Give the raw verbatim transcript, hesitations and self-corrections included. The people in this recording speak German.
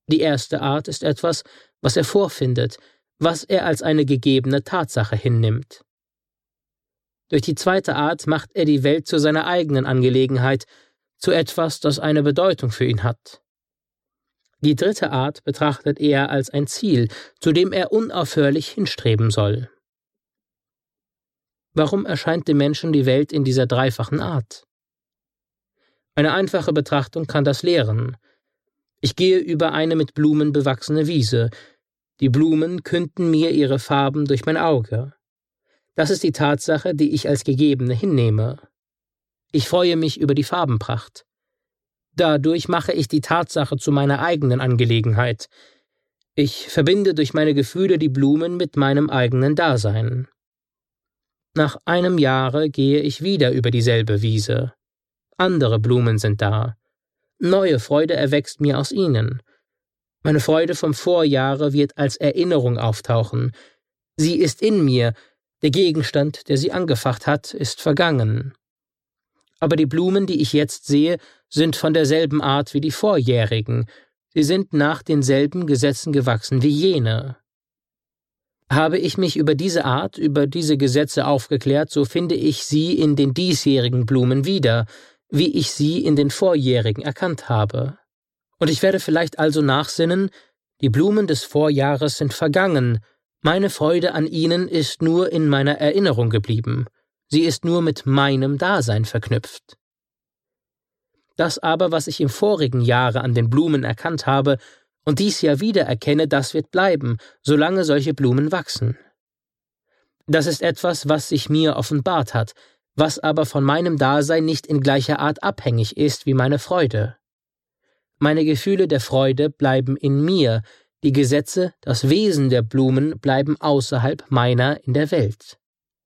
Die erste Art ist etwas, was er vorfindet, was er als eine gegebene Tatsache hinnimmt. Durch die zweite Art macht er die Welt zu seiner eigenen Angelegenheit, zu etwas, das eine Bedeutung für ihn hat. Die dritte Art betrachtet er als ein Ziel, zu dem er unaufhörlich hinstreben soll. Warum erscheint dem Menschen die Welt in dieser dreifachen Art? Eine einfache Betrachtung kann das lehren. Ich gehe über eine mit Blumen bewachsene Wiese. Die Blumen künden mir ihre Farben durch mein Auge. Das ist die Tatsache, die ich als gegebene hinnehme. Ich freue mich über die Farbenpracht. Dadurch mache ich die Tatsache zu meiner eigenen Angelegenheit. Ich verbinde durch meine Gefühle die Blumen mit meinem eigenen Dasein. Nach einem Jahre gehe ich wieder über dieselbe Wiese. Andere Blumen sind da. Neue Freude erwächst mir aus ihnen. Meine Freude vom Vorjahre wird als Erinnerung auftauchen. Sie ist in mir, der Gegenstand, der sie angefacht hat, ist vergangen. Aber die Blumen, die ich jetzt sehe, sind von derselben Art wie die vorjährigen. Sie sind nach denselben Gesetzen gewachsen wie jene. Habe ich mich über diese Art, über diese Gesetze aufgeklärt, so finde ich sie in den diesjährigen Blumen wieder, wie ich sie in den vorjährigen erkannt habe. Und ich werde vielleicht also nachsinnen, die Blumen des Vorjahres sind vergangen, meine Freude an ihnen ist nur in meiner Erinnerung geblieben, sie ist nur mit meinem Dasein verknüpft. Das aber, was ich im vorigen Jahre an den Blumen erkannt habe und dies Jahr wieder erkenne, das wird bleiben, solange solche Blumen wachsen. Das ist etwas, was sich mir offenbart hat, was aber von meinem Dasein nicht in gleicher Art abhängig ist wie meine Freude. Meine Gefühle der Freude bleiben in mir, die Gesetze, das Wesen der Blumen bleiben außerhalb meiner in der Welt.